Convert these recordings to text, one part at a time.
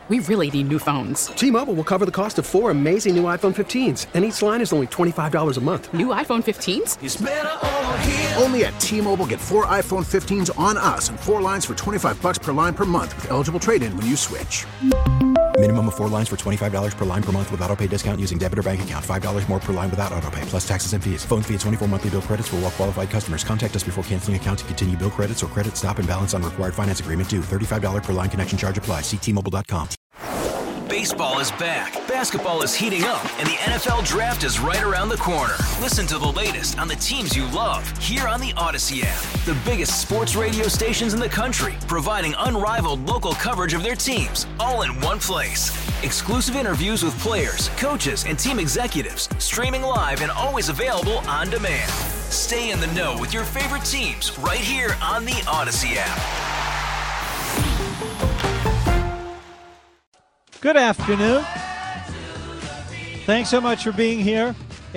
We really need new phones. T-Mobile will cover the cost of 4 amazing new iPhone 15s, and each line is only $25 a month. New iPhone 15s? It's better over here. Only at T-Mobile, get 4 iPhone 15s on us and 4 lines for $25 per line per month with eligible trade-in when you switch. Minimum of 4 lines for $25 per line per month with autopay discount using debit or bank account. $5 more per line without autopay, plus taxes and fees. Phone fee at 24 monthly bill credits for well-qualified customers. Contact us before canceling account to continue bill credits or credit stop and balance on required finance agreement due. $35 per line connection charge applies. See T-Mobile.com. Baseball is back, basketball is heating up, and the NFL Draft is right around the corner. Listen to the latest on the teams you love here on the Odyssey app. The biggest sports radio stations in the country, providing unrivaled local coverage of their teams, all in one place. Exclusive interviews with players, coaches, and team executives, streaming live and always available on demand. Stay in the know with your favorite teams right here on the Odyssey app. Good afternoon. Thanks so much for being here.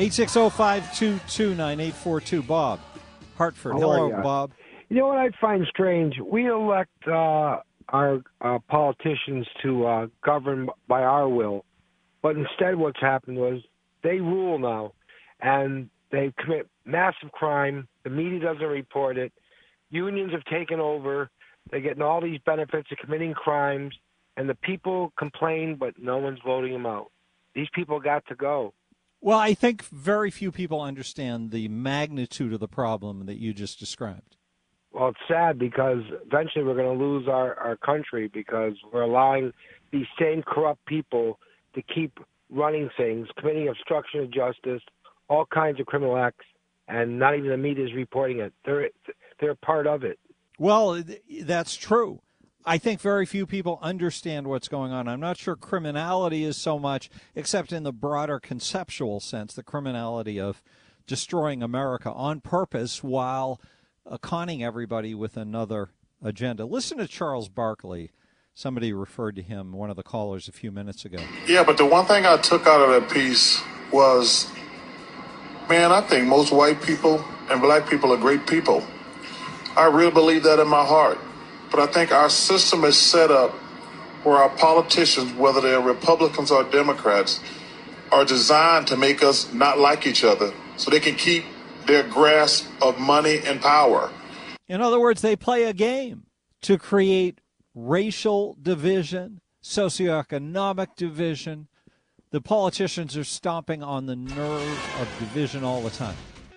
860-522-9842. Bob, Hartford. Hello, Bob. You know what I find strange? We elect our politicians to govern by our will, but instead what's happened was they rule now, and they commit massive crime. The media doesn't report it. Unions have taken over. They're getting all these benefits of committing crimes. And the people complain, but no one's voting them out. These people got to go. Well, I think very few people understand the magnitude of the problem that you just described. Well, it's sad because eventually we're going to lose our country because we're allowing these same corrupt people to keep running things, committing obstruction of justice, all kinds of criminal acts, and not even the media is reporting it. They're part of it. Well, that's true. I think very few people understand what's going on. I'm not sure criminality is so much, except in the broader conceptual sense, the criminality of destroying America on purpose while conning everybody with another agenda. Listen to Charles Barkley. Somebody referred to him, one of the callers, a few minutes ago. Yeah, but the one thing I took out of that piece was, man, I think most white people and black people are great people. I really believe that in my heart. But I think our system is set up where our politicians, whether they're Republicans or Democrats, are designed to make us not like each other so they can keep their grasp of money and power. In other words, they play a game to create racial division, socioeconomic division. The politicians are stomping on the nerve of division all the time.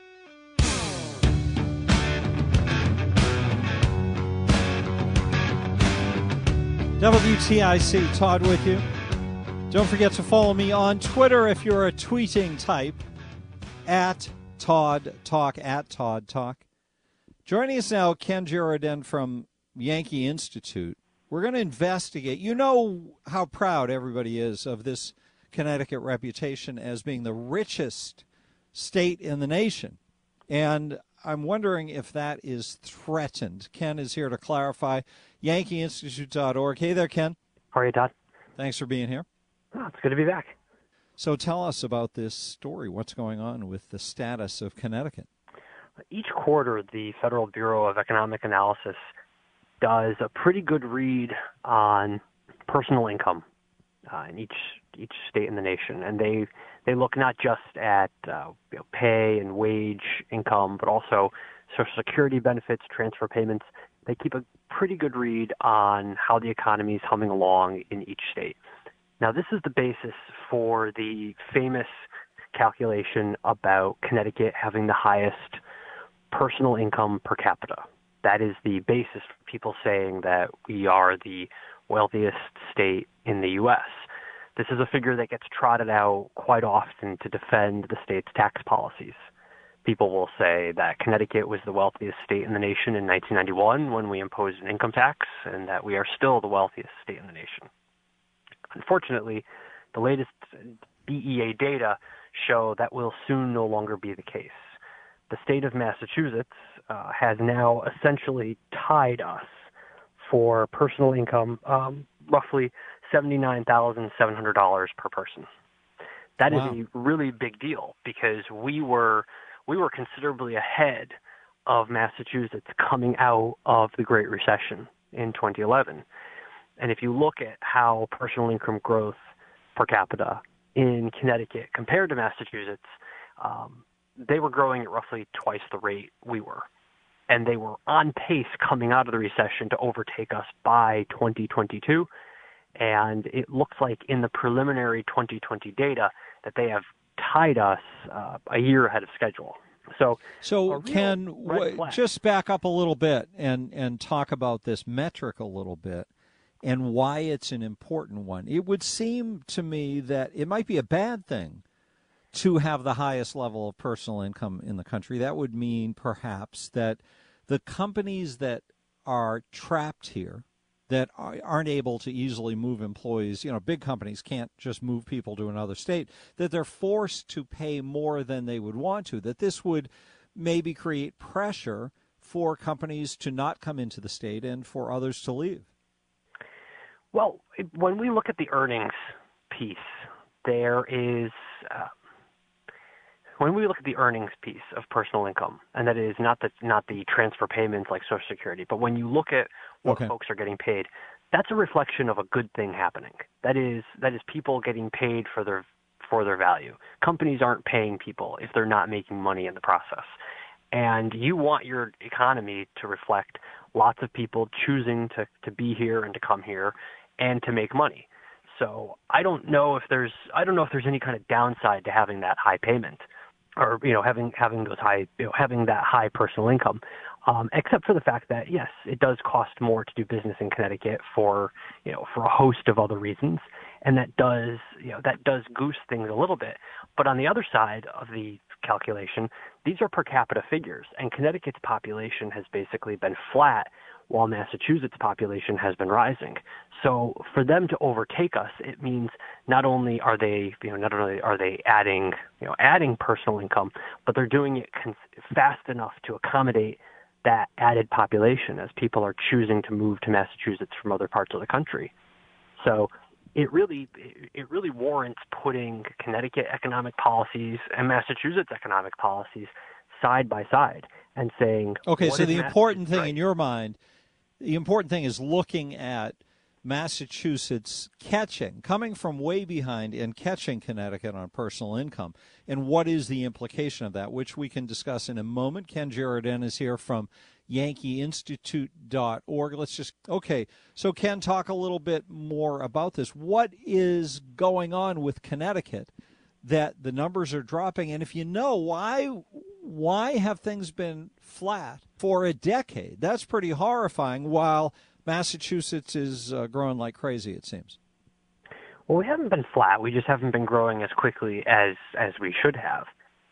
WTIC, Todd with you. Don't forget to follow me on Twitter if you're a tweeting type, at Todd Talk, at Todd Talk. Joining us now, Ken Girardin from Yankee Institute. We're going to investigate. You know how proud everybody is of this Connecticut reputation as being the richest state in the nation. And I'm wondering if that is threatened. Ken is here to clarify. YankeeInstitute.org. Hey there, Ken. How are you, Todd? Thanks for being here. Oh, it's good to be back. So tell us about this story. What's going on with the status of Connecticut? Each quarter, the Federal Bureau of Economic Analysis does a pretty good read on personal income in each state in the nation. And they look not just at pay and wage income, but also Social Security benefits, transfer payments. They keep a pretty good read on how the economy is humming along in each state. Now, this is the basis for the famous calculation about Connecticut having the highest personal income per capita. That is the basis for people saying that we are the wealthiest state in the U.S. This is a figure that gets trotted out quite often to defend the state's tax policies. People will say that Connecticut was the wealthiest state in the nation in 1991 when we imposed an income tax, and that we are still the wealthiest state in the nation. Unfortunately, the latest BEA data show that will soon no longer be the case. The state of Massachusetts has now essentially tied us for personal income, roughly $79,700 per person. That is a really big deal because we were considerably ahead of Massachusetts coming out of the Great Recession in 2011. And if you look at how personal income growth per capita in Connecticut compared to Massachusetts, they were growing at roughly twice the rate we were. And they were on pace coming out of the recession to overtake us by 2022. And it looks like in the preliminary 2020 data that they have tied us a year ahead of schedule. So Ken, just back up a little bit and talk about this metric a little bit and why it's an important one. It would seem to me that it might be a bad thing to have the highest level of personal income in the country. That would mean perhaps that the companies that are trapped here, that aren't able to easily move employees, big companies can't just move people to another state, that they're forced to pay more than they would want to, that this would maybe create pressure for companies to not come into the state and for others to leave. Well, when we look at the earnings piece, there is when we look at the earnings piece of personal income, and that is not the transfer payments like Social Security, but when you look at what folks are getting paid, that's a reflection of a good thing happening. That is people getting paid for their value. Companies aren't paying people if they're not making money in the process. And you want your economy to reflect lots of people choosing to be here and to come here and to make money. So I don't know if there's any kind of downside to having that high payment, or having those high having that high personal income, except for the fact that yes, it does cost more to do business in Connecticut for a host of other reasons, and that does goose things a little bit. But on the other side of the calculation, these are per capita figures, and Connecticut's population has basically been flat while Massachusetts' population has been rising. So for them to overtake us, it means not only are they adding personal income, but they're doing it fast enough to accommodate that added population as people are choosing to move to Massachusetts from other parts of the country. So it really warrants putting Connecticut economic policies and Massachusetts economic policies side by side and saying, okay, so the important thing in your mind, the important thing is looking at Massachusetts coming from way behind and catching Connecticut on personal income. And what is the implication of that, which we can discuss in a moment. Ken Girardin is here from yankeeinstitute.org. So Ken, talk a little bit more about this. What is going on with Connecticut that the numbers are dropping? And if you know, why have things been flat for a decade? That's pretty horrifying, while Massachusetts is growing like crazy, it seems. Well, we haven't been flat. We just haven't been growing as quickly as we should have.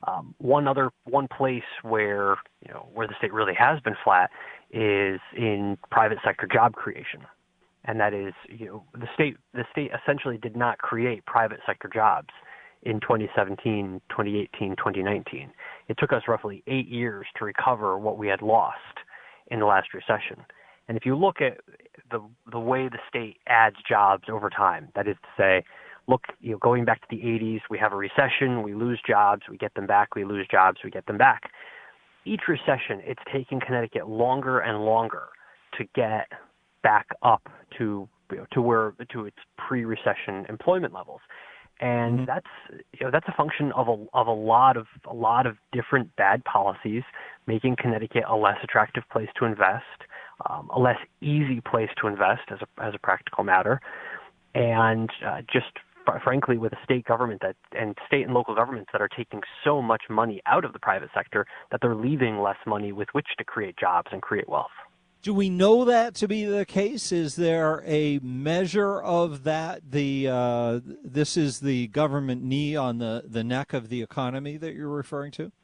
One place where the state really has been flat is in private sector job creation, and that is the state essentially did not create private sector jobs in 2017, 2018, 2019. It took us roughly 8 years to recover what we had lost in the last recession. And if you look at the way the state adds jobs over time, that is to say, going back to the 80s, we have a recession, we lose jobs, we get them back, we lose jobs, we get them back. Each recession, it's taking Connecticut longer and longer to get back up to its pre-recession employment levels. And that's a function of a lot of different bad policies, making Connecticut a less attractive place to invest, a less easy place to invest as a practical matter, and just frankly with a state government and state and local governments that are taking so much money out of the private sector that they're leaving less money with which to create jobs and create wealth. Do we know that to be the case? Is there a measure of that? This is the government knee on the neck of the economy that you're referring to?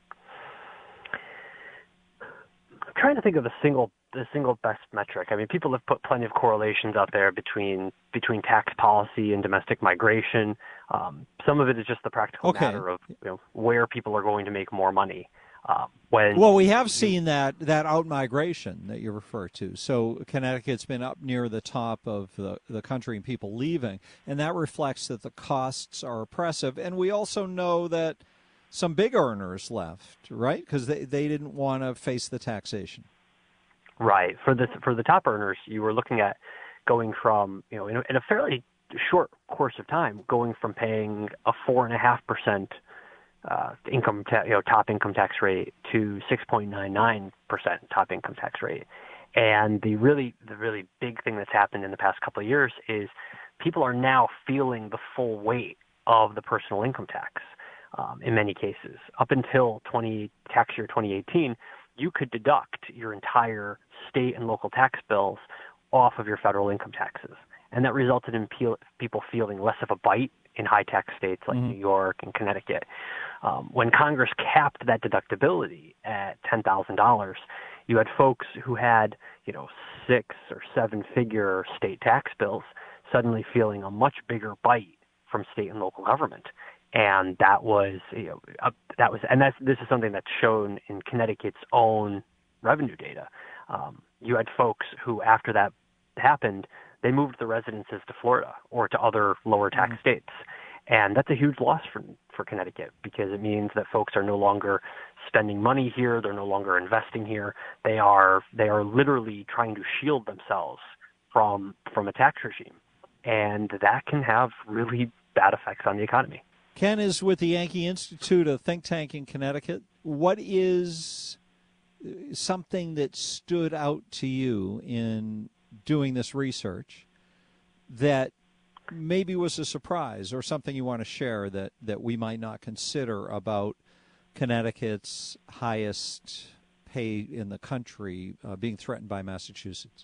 I'm trying to think of the single best metric. I mean, people have put plenty of correlations out there between tax policy and domestic migration. Some of it is just the practical matter of where people are going to make more money. Well, we have seen that out-migration that you refer to. So Connecticut's been up near the top of the country and people leaving, and that reflects that the costs are oppressive. And we also know that some big earners left, right, because they didn't want to face the taxation. Right. For the top earners, you were looking at going from, in a fairly short course of time, going from paying a 4.5% top income tax rate to 6.99% top income tax rate. And the really big thing that's happened in the past couple of years is people are now feeling the full weight of the personal income tax in many cases. Up until tax year 2018, you could deduct your entire state and local tax bills off of your federal income taxes. And that resulted in people feeling less of a bite in high-tax states like New York and Connecticut. When Congress capped that deductibility at $10,000, you had folks who had, 6 or 7-figure state tax bills suddenly feeling a much bigger bite from state and local government. And this is something that's shown in Connecticut's own revenue data. You had folks who, after that happened, they moved their residences to Florida or to other lower tax states. And that's a huge loss for Connecticut, because it means that folks are no longer spending money here. They're no longer investing here. They are literally trying to shield themselves from a tax regime. And that can have really bad effects on the economy. Ken is with the Yankee Institute, a think tank in Connecticut. What is something that stood out to you in doing this research that maybe was a surprise, or something you want to share that we might not consider about Connecticut's highest pay in the country being threatened by Massachusetts?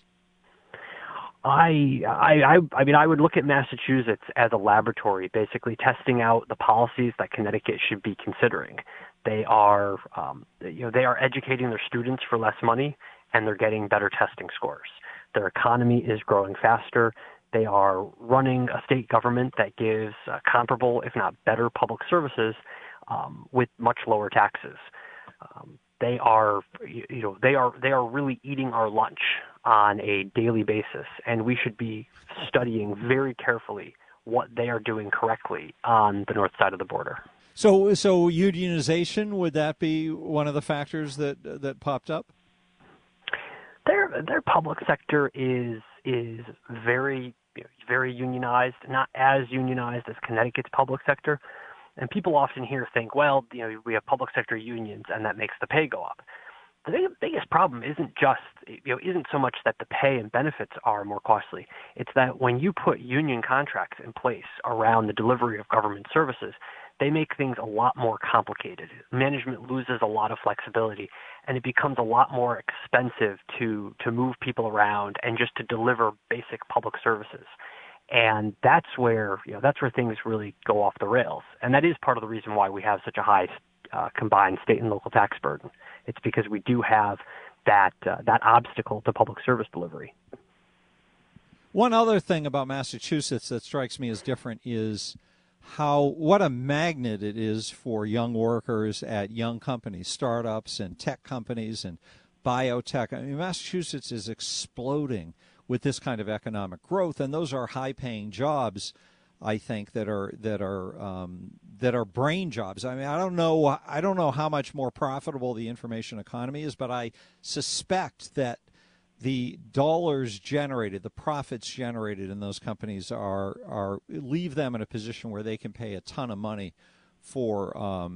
I would look at Massachusetts as a laboratory, basically testing out the policies that Connecticut should be considering. They are educating their students for less money, and they're getting better testing scores. Their economy is growing faster. They are running a state government that gives comparable, if not better, public services with much lower taxes. They are really eating our lunch on a daily basis, and we should be studying very carefully what they are doing correctly on the north side of the border. So unionization, would that be one of the factors that popped up? Their public sector is very unionized, not as unionized as Connecticut's public sector. And people often here think, well, we have public sector unions and that makes the pay go up. The biggest problem isn't so much that the pay and benefits are more costly. It's that when you put union contracts in place around the delivery of government services, they make things a lot more complicated. Management loses a lot of flexibility, and it becomes a lot more expensive to move people around and just to deliver basic public services. And that's where things really go off the rails. And that is part of the reason why we have such a high combined state and local tax burden. It's because we do have that obstacle to public service delivery. One other thing about Massachusetts that strikes me as different is what a magnet it is for young workers at young companies, startups and tech companies and biotech. I mean, Massachusetts is exploding with this kind of economic growth, and those are high-paying jobs, I think, that are brain jobs. I mean, I don't know how much more profitable the information economy is, but I suspect that the dollars generated, the profits generated in those companies leave them in a position where they can pay a ton of money for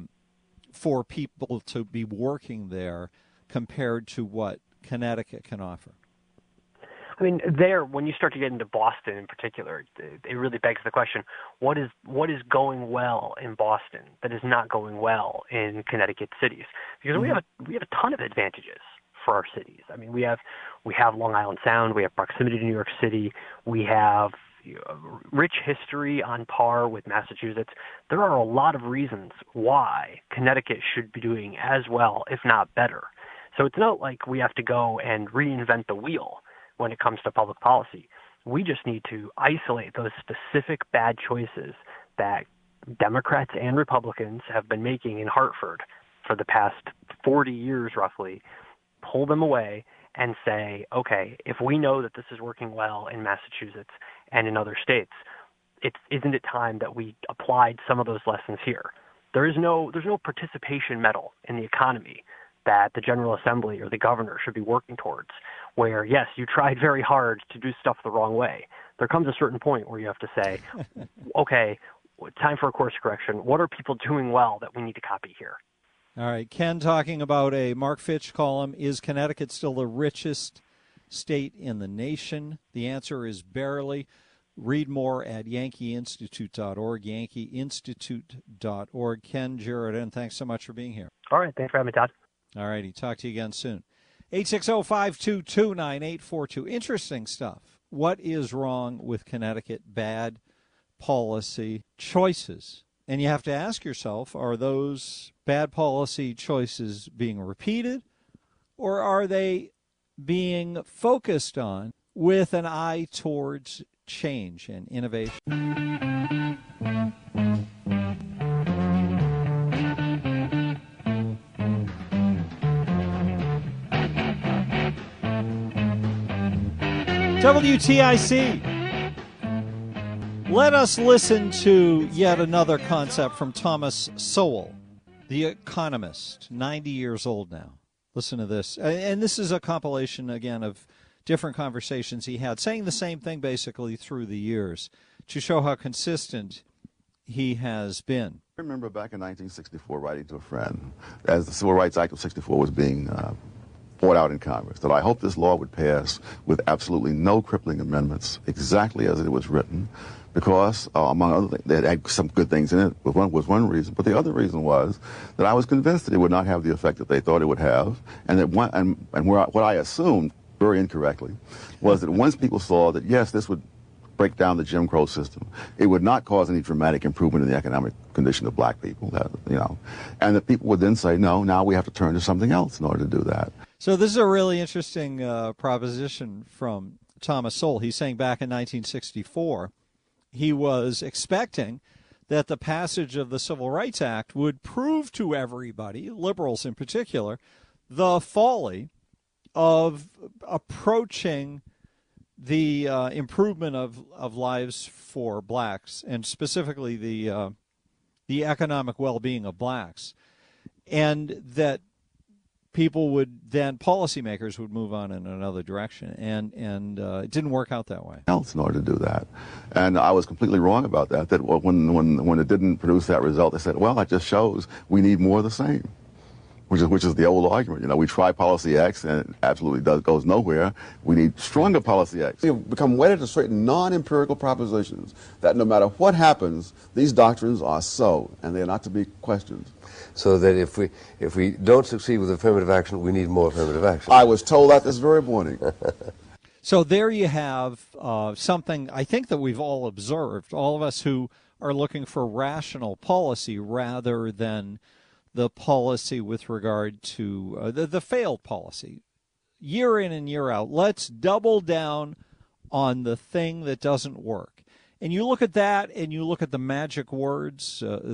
people to be working there compared to what Connecticut can offer. I mean, when you start to get into Boston in particular, it really begs the question: what is going well in Boston that is not going well in Connecticut cities? Because we have a ton of advantages for our cities. I mean, we have Long Island Sound, we have proximity to New York City, we have rich history on par with Massachusetts. There are a lot of reasons why Connecticut should be doing as well, if not better. So it's not like we have to go and reinvent the wheel when it comes to public policy. We just need to isolate those specific bad choices that Democrats and Republicans have been making in Hartford for the past 40 years roughly, pull them away and say, okay, if we know that this is working well in Massachusetts and in other states, isn't it time that we applied some of those lessons here? There's no participation medal in the economy that the General Assembly or the governor should be working towards. where, yes, you tried very hard to do stuff the wrong way. There comes a certain point where you have to say, okay, time for a course correction. What are people doing well that we need to copy here? All right, Ken talking about a Mark Fitch column. Is Connecticut still the richest state in the nation? The answer is barely. Read more at yankeeinstitute.org, yankeeinstitute.org. Ken Girardin, thanks so much for being here. All right, thanks for having me, Todd. All righty, talk to you again soon. 860-522-9842. Interesting stuff. What is wrong with Connecticut? Bad policy choices. And you have to ask yourself, are those bad policy choices being repeated, or are they being focused on with an eye towards change and innovation? WTIC. Let us listen to yet another concept from Thomas Sowell, the economist, 90 years old now. Listen to this. And this is a compilation, again, of different conversations he had, saying the same thing basically through the years to show how consistent he has been. I remember back in 1964 writing to a friend, as the Civil Rights Act of 64 was being fought out in Congress, that I hoped this law would pass with absolutely no crippling amendments, exactly as it was written, because, among other things, it had some good things in it, was one reason. But the other reason was that I was convinced that it would not have the effect that they thought it would have, and that what I assumed, very incorrectly, was that once people saw that, yes, this would break down the Jim Crow system, it would not cause any dramatic improvement in the economic condition of black people, and that people would then say, no, now we have to turn to something else in order to do that. So this is a really interesting proposition from Thomas Sowell. He's saying back in 1964, he was expecting that the passage of the Civil Rights Act would prove to everybody, liberals in particular, the folly of approaching the improvement of lives for blacks, and specifically the economic well-being of blacks, and that people would then, policymakers would move on in another direction, and it didn't work out that way. Else in order to do that, and I was completely wrong about that. That when it didn't produce that result, they said, well, that just shows we need more of the same, which is the old argument. We try policy X and it absolutely goes nowhere. We need stronger policy X. We've become wedded to certain non-empirical propositions that no matter what happens, these doctrines are so, and they are not to be questioned. So that if we don't succeed with affirmative action, we need more affirmative action. I was told that this very morning. So there you have something I think that we've all observed, all of us who are looking for rational policy rather than the policy with regard to the failed policy. Year in and year out, let's double down on the thing that doesn't work. And you look at that and you look at the magic words,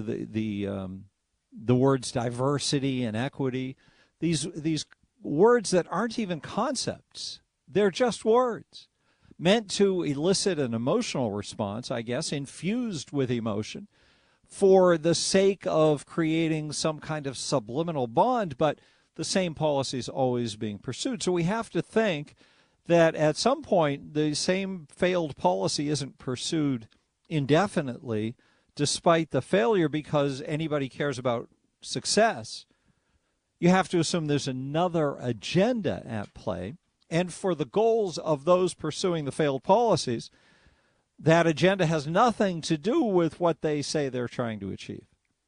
the words diversity and equity, these words that aren't even concepts. They're just words meant to elicit an emotional response, I guess, infused with emotion for the sake of creating some kind of subliminal bond, but the same policy is always being pursued. So we have to think that at some point the same failed policy isn't pursued indefinitely despite the failure because anybody cares about success. You have to assume there's another agenda at play. And for the goals of those pursuing the failed policies, that agenda has nothing to do with what they say they're trying to achieve.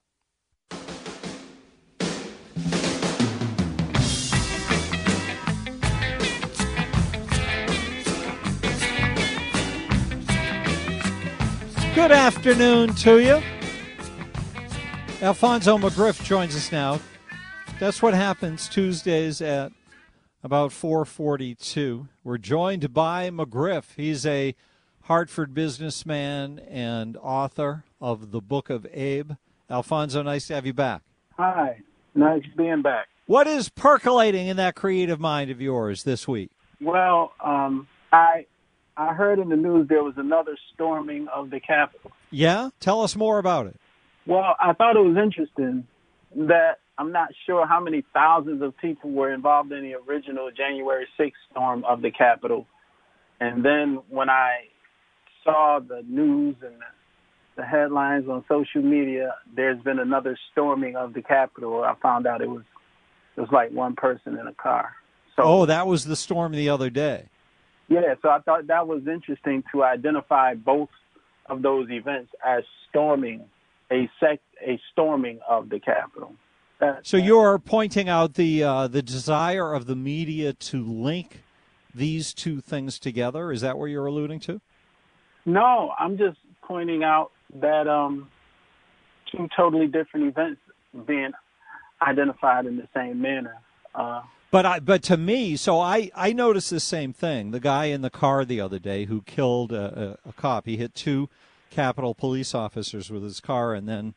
Good afternoon to you. Alfonso McGriff joins us now. That's what happens Tuesdays at about 4:42. We're joined by McGriff. He's a Hartford businessman and author of the Book of Abe. Alfonso, nice to have you back. Hi, nice being back. What is percolating in that creative mind of yours this week? Well, I heard in the news there was another storming of the Capitol. Yeah? Tell us more about it. Well, I thought it was interesting that I'm not sure how many thousands of people were involved in the original January 6th storm of the Capitol. And then when I saw the news and the headlines on social media, there's been another storming of the Capitol. I found out it was like one person in a car. So, that was the storm the other day. Yeah, so I thought that was interesting to identify both of those events as storming, a storming of the Capitol. So you're pointing out the desire of the media to link these two things together. Is that what you're alluding to? No, I'm just pointing out that two totally different events being identified in the same manner. But to me, so I noticed the same thing. The guy in the car the other day who killed a cop, he hit two Capitol police officers with his car, and then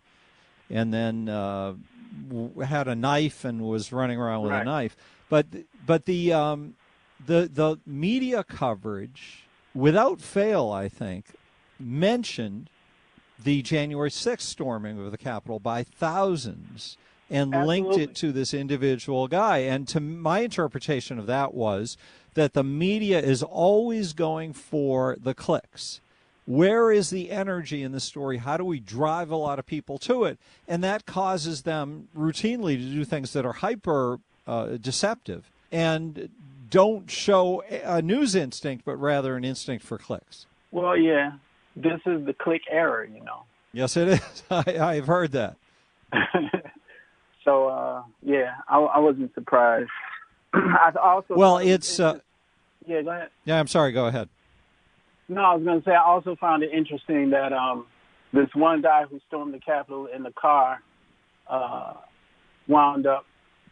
had a knife and was running around with a knife. But the media coverage, without fail, I think, mentioned the January 6th storming of the Capitol by thousands and linked it to this individual guy. And to my interpretation of that was that the media is always going for the clicks. Where is the energy in the story? How do we drive a lot of people to it? And that causes them routinely to do things that are hyper deceptive and don't show a news instinct, but rather an instinct for clicks. Well, yeah, this is the click error, Yes, it is. I've heard that. So, yeah, I wasn't surprised. I also yeah, go ahead. Yeah, I'm sorry. Go ahead. No, I was going to say I also found it interesting that this one guy who stormed the Capitol in the car wound up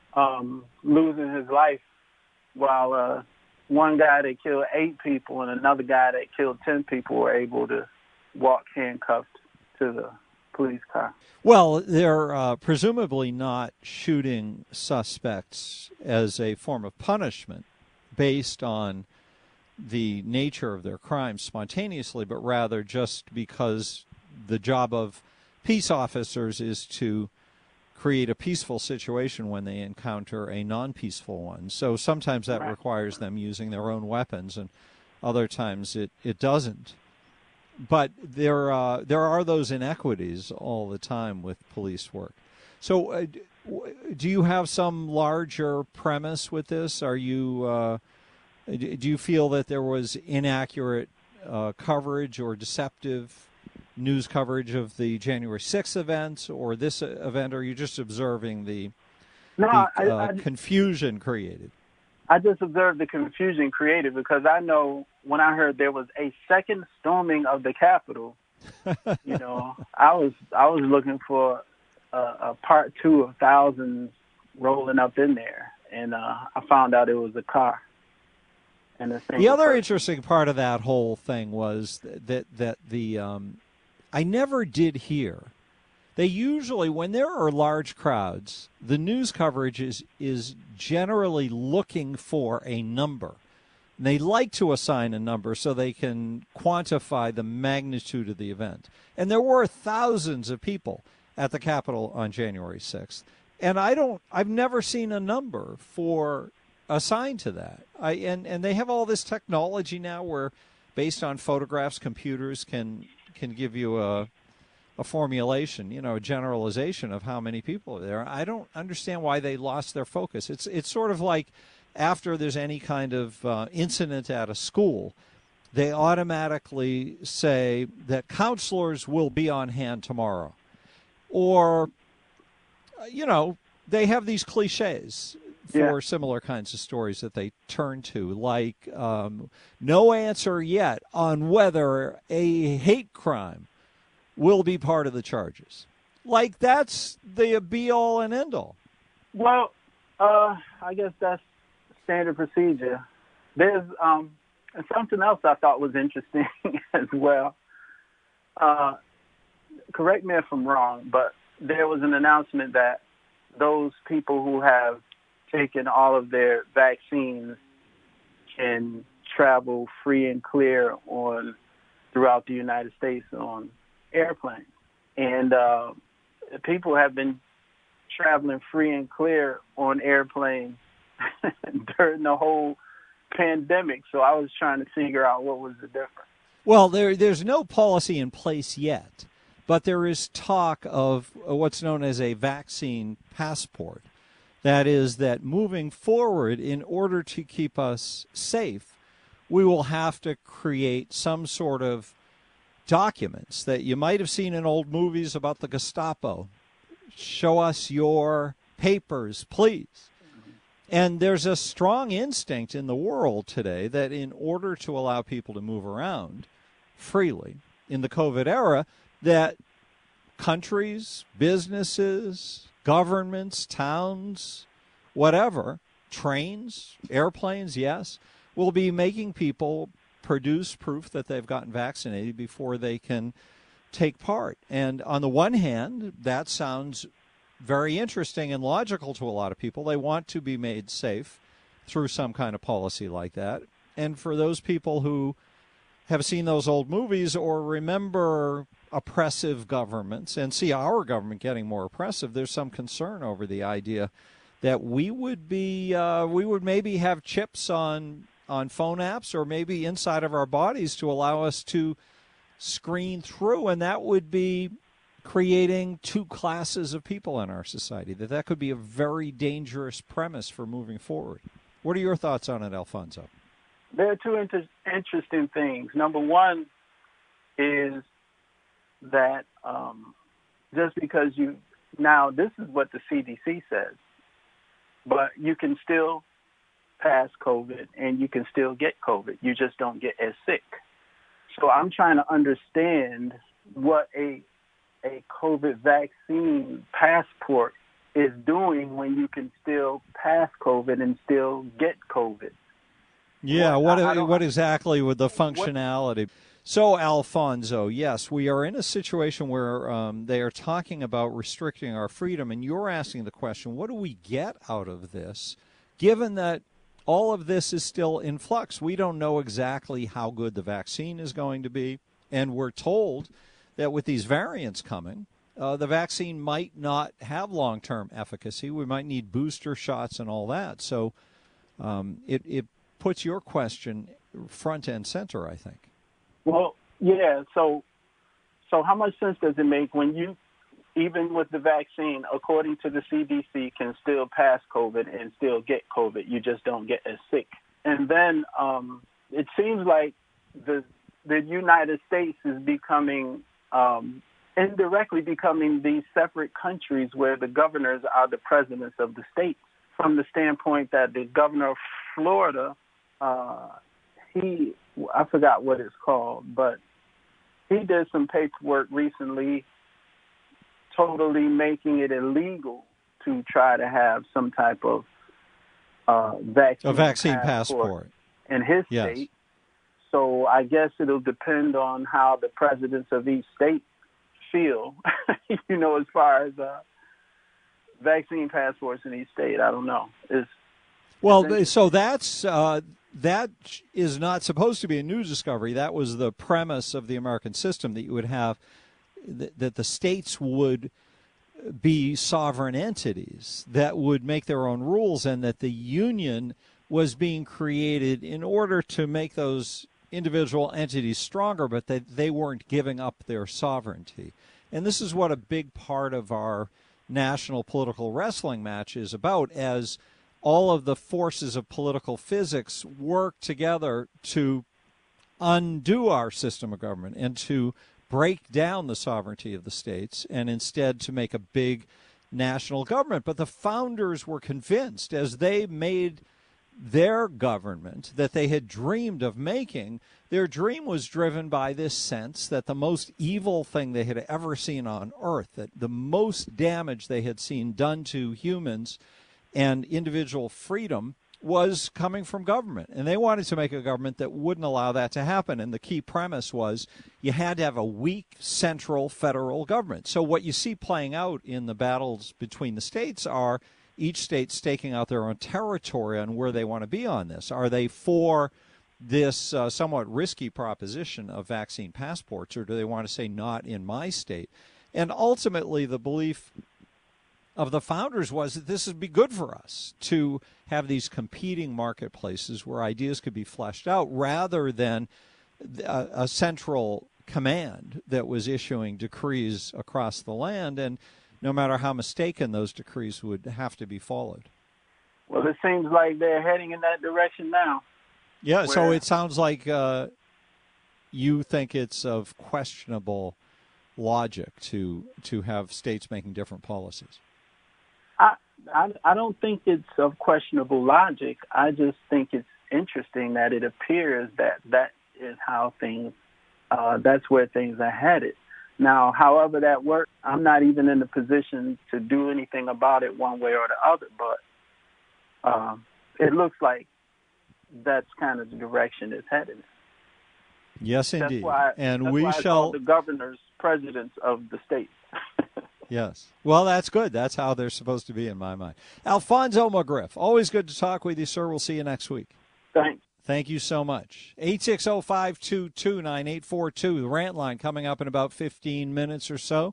losing his life, while one guy that killed 8 people and another guy that killed 10 people were able to walk handcuffed to the police car. Well, they're presumably not shooting suspects as a form of punishment based on the nature of their crimes spontaneously, but rather just because the job of peace officers is to create a peaceful situation when they encounter a non-peaceful one. So sometimes that requires them using their own weapons, and other times it doesn't. But there are those inequities all the time with police work. So do you have some larger premise with this? Are you do you feel that there was inaccurate coverage or deceptive news coverage of the January 6th events or this event, or are you just observing the confusion created? I just observed the confusion created because I know when I heard there was a second storming of the Capitol, I was looking for a part 2 of thousands rolling up in there, and I found out it was a car. The other interesting part of that whole thing was that I never did hear. They usually, when there are large crowds, the news coverage is generally looking for a number. And they like to assign a number so they can quantify the magnitude of the event. And there were thousands of people at the Capitol on January 6th. And I've never seen a number assigned to that. And they have all this technology now where, based on photographs, computers can give you a formulation, a generalization of how many people are there. I don't understand why they lost their focus. It's sort of like after there's any kind of incident at a school, they automatically say that counselors will be on hand tomorrow. Or, they have these cliches for similar kinds of stories that they turn to, like no answer yet on whether a hate crime will be part of the charges. Like that's the be-all and end-all. Well, I guess that's standard procedure. There's something else I thought was interesting as well. Correct me if I'm wrong, but there was an announcement that those people who have taken all of their vaccines can travel free and clear throughout the United States on airplanes. And people have been traveling free and clear on airplanes during the whole pandemic. So I was trying to figure out what was the difference. Well, there's no policy in place yet, but there is talk of what's known as a vaccine passport. That is that moving forward, in order to keep us safe, we will have to create some sort of documents that you might have seen in old movies about the Gestapo. Show us your papers, please. And there's a strong instinct in the world today that in order to allow people to move around freely in the COVID era, that countries, businesses, governments, towns, whatever, trains, airplanes, yes, will be making people produce proof that they've gotten vaccinated before they can take part. And on the one hand, that sounds very interesting and logical to a lot of people. They want to be made safe through some kind of policy like that. And for those people who have seen those old movies or remember oppressive governments and see our government getting more oppressive, there's some concern over the idea that we would maybe have chips on phone apps or maybe inside of our bodies to allow us to screen through, and that would be creating two classes of people in our society. That could be a very dangerous premise for moving forward. What are your thoughts on it, Alfonso? There are two interesting things. Number one is that just because now this is what the CDC says, but you can still pass COVID and you can still get COVID. You just don't get as sick. So I'm trying to understand what a COVID vaccine passport is doing when you can still pass COVID and still get COVID. Yeah, what exactly with the functionality? So, Alfonso, yes, we are in a situation where they are talking about restricting our freedom, and you're asking the question, what do we get out of this, given that all of this is still in flux? We don't know exactly how good the vaccine is going to be, and we're told that with these variants coming, the vaccine might not have long-term efficacy. We might need booster shots and all that. So it puts your question front and center, I think. Well, yeah. So how much sense does it make when you, even with the vaccine, according to the CDC, can still pass COVID and still get COVID? You just don't get as sick. And then it seems like the United States is becoming indirectly becoming these separate countries where the governors are the presidents of the states, from the standpoint that the governor of Florida, I forgot what it's called, but he did some paperwork recently totally making it illegal to try to have some type of vaccine passport in his state. So I guess it'll depend on how the presidents of each state feel, as far as vaccine passports in each state. I don't know. So that is not supposed to be a new discovery. That was the premise of the American system, that you would have that the states would be sovereign entities that would make their own rules, and that the union was being created in order to make those individual entities stronger, but that they weren't giving up their sovereignty. And this is what a big part of our national political wrestling match is about, as all of the forces of political physics work together to undo our system of government and to break down the sovereignty of the states and instead to make a big national government. But the founders were convinced, as they made their government that they had dreamed of making, their dream was driven by this sense that the most evil thing they had ever seen on earth, that the most damage they had seen done to humans and individual freedom, was coming from government. And they wanted to make a government that wouldn't allow that to happen. And the key premise was you had to have a weak central federal government. So what you see playing out in the battles between the states are each state staking out their own territory on where they want to be on this. Are they for this somewhat risky proposition of vaccine passports, or do they want to say not in my state? And ultimately the belief of the founders was that this would be good for us to have these competing marketplaces where ideas could be fleshed out rather than a central command that was issuing decrees across the land, and no matter how mistaken those decrees would have to be followed. Well, it seems like they're heading in that direction now. Yeah, so it sounds like you think it's of questionable logic to have states making different policies. I don't think it's of questionable logic. I just think it's interesting that it appears that is how things, that's where things are headed. Now, however that works, I'm not even in the position to do anything about it one way or the other, but it looks like that's kind of the direction it's headed. Yes, indeed. That's why I call the governors presidents of the states. Yes. Well, that's good. That's how they're supposed to be in my mind. Alfonso McGriff, always good to talk with you, sir. We'll see you next week. Thanks. Thank you so much. 860-522-9842. The rant line coming up in about 15 minutes or so.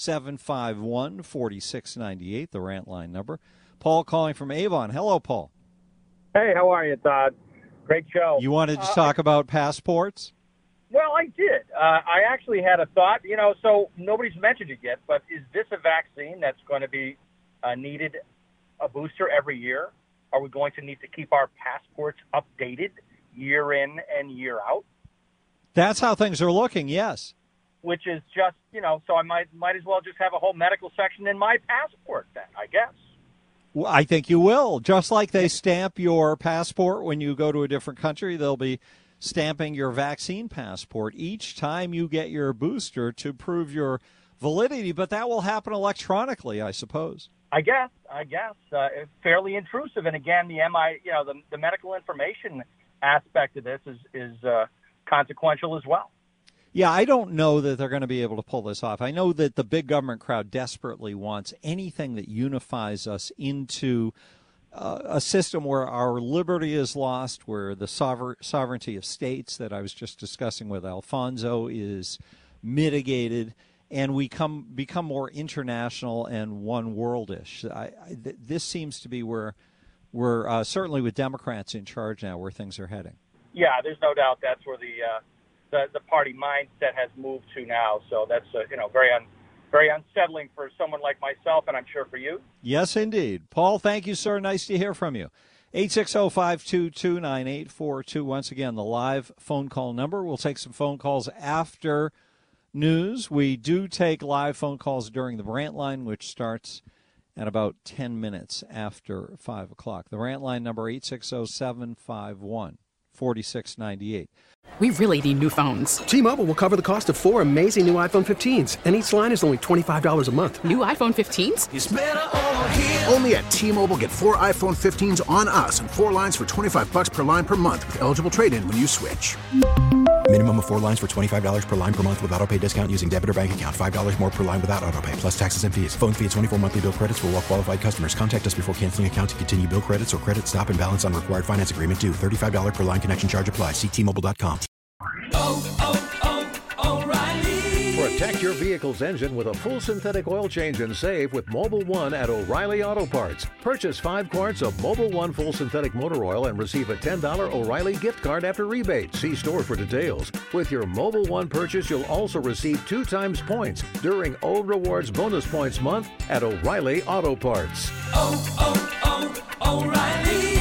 751-4698, the rant line number. Paul calling from Avon. Hello, Paul. Hey, how are you, Todd? Great show. You wanted to talk about passports? Well, I did. I actually had a thought, so nobody's mentioned it yet, but is this a vaccine that's going to be needed a booster every year? Are we going to need to keep our passports updated year in and year out? That's how things are looking, yes. Which is just, so I might as well just have a whole medical section in my passport then, I guess. Well, I think you will. Just like they stamp your passport when you go to a different country, they'll be stamping your vaccine passport each time you get your booster to prove your validity, but that will happen electronically, I suppose. I guess. Fairly intrusive, and again, the medical information aspect of this is consequential as well. Yeah, I don't know that they're going to be able to pull this off. I know that the big government crowd desperately wants anything that unifies us into a system where our liberty is lost, where the sovereignty of states that I was just discussing with Alfonso is mitigated, and we become more international and one-worldish. This seems to be where we're certainly with Democrats in charge now, where things are heading. Yeah, there's no doubt that's where the party mindset has moved to now. So that's very unsettling for someone like myself, and I'm sure for you. Yes, indeed. Paul, thank you, sir. Nice to hear from you. 860-522-9842. Once again, the live phone call number. We'll take some phone calls after news. We do take live phone calls during the rant line, which starts at about 10 minutes after 5 o'clock. The rant line number, 860-751-4698. We really need new phones. T-Mobile will cover the cost of 4 amazing new iPhone 15s, and each line is only $25 a month. New iPhone 15s? It's better over here. Only at T-Mobile, get 4 iPhone 15s on us and 4 lines for $25 per line per month with eligible trade-in when you switch. Minimum of 4 lines for $25 per line per month with autopay discount using debit or bank account. $5 more per line without autopay, plus taxes and fees. Phone fee at 24 monthly bill credits for well-qualified customers. Contact us before canceling account to continue bill credits or credit stop and balance on required finance agreement due. $35 per line connection charge applies. See T-Mobile.com. O'Reilly. Protect your vehicle's engine with a full synthetic oil change and save with Mobil 1 at O'Reilly Auto Parts. Purchase 5 quarts of Mobil 1 full synthetic motor oil and receive a $10 O'Reilly gift card after rebate. See store for details. With your Mobil 1 purchase, you'll also receive 2 times points during O Rewards Bonus Points Month at O'Reilly Auto Parts. O'Reilly.